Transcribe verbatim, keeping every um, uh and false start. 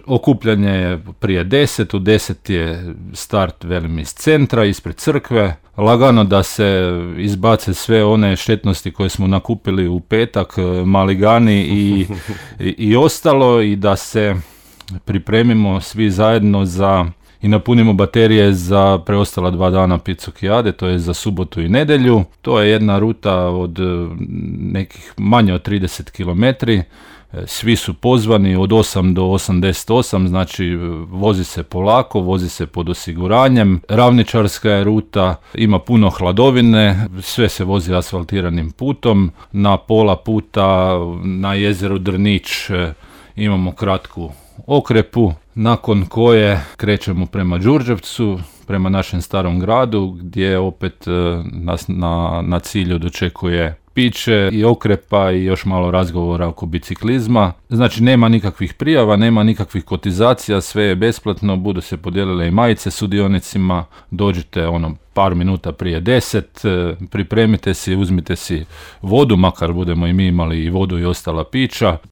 Okupljanje je prije deset, u deset je start velim iz centra, ispred crkve. Lagano da se izbace sve one štetnosti koje smo nakupili u petak, maligani i, i, i ostalo, i da se pripremimo svi zajedno za i napunimo baterije za preostala dva dana Picukijade, to je za subotu i nedjelju. To je jedna ruta od nekih manje od trideset kilometri. Svi su pozvani od osam do osamdeset osam, znači vozi se polako, vozi se pod osiguranjem. Ravničarska je ruta, ima puno hladovine, sve se vozi asfaltiranim putom. Na pola puta na jezeru Drnić imamo kratku okrepu, nakon koje krećemo prema Đurđevcu, prema našem starom gradu, gdje opet nas na, na cilju dočekuje piće i okrepa i još malo razgovora oko biciklizma. Znači nema nikakvih prijava, nema nikakvih kotizacija, sve je besplatno, budu se podijelile i majice sudionicima, dođite ono par minuta prije deset, pripremite si, uzmite si vodu, makar budemo i mi imali i vodu i ostala pića.